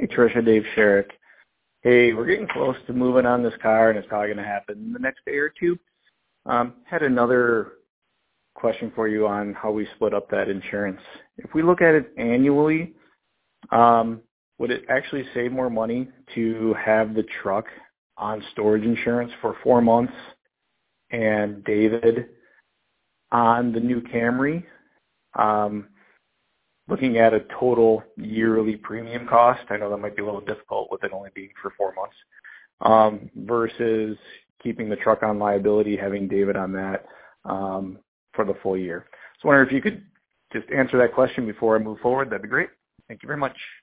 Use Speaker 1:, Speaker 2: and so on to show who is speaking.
Speaker 1: Hey, Tricia, Dave Sherrick. Hey, we're getting close to moving on this car, and it's probably going to happen in the next day or two. Had another question for you on how we split up that insurance. If we look at it annually, would it actually save more money to have the truck on storage insurance for 4 months and David on the new Camry? Looking at a total yearly premium cost, I know that might be a little difficult with it only being for 4 months, versus keeping the truck on liability, having David on that for the full year. So I wonder if you could just answer that question before I move forward. That'd be great. Thank you very much.